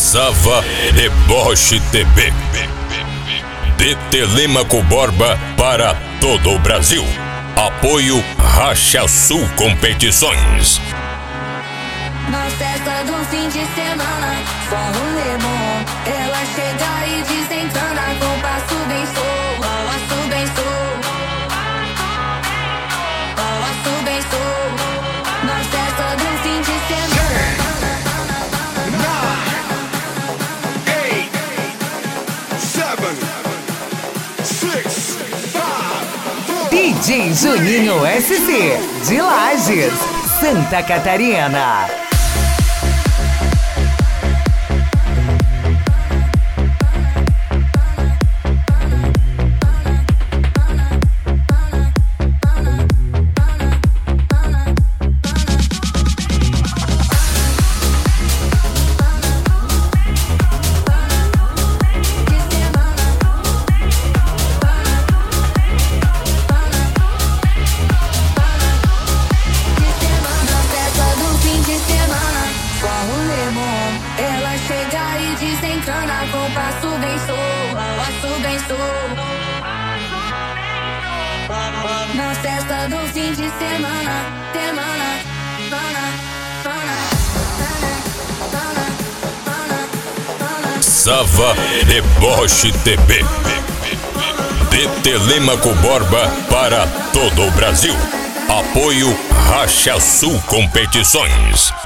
Sava Deboche TV. De Telêmaco Borba para todo o Brasil. Apoio Racha Sul Competições. Na festa do fim de semana, só um lemon. Ela chega e desencana com passo bem sou. Passo bem sou. Passo bem sou. Na festa do fim de semana. 9, 8, 7, 6, 5, 4. DJ Juninho SC, de Lages, Santa Catarina. Ela chega e desencana com passo bem sou. Passo bem sou. Na festa do fim de semana. Sava Deboche TV. De Telêmaco Borba para todo o Brasil. Apoio Racha Sul Competições.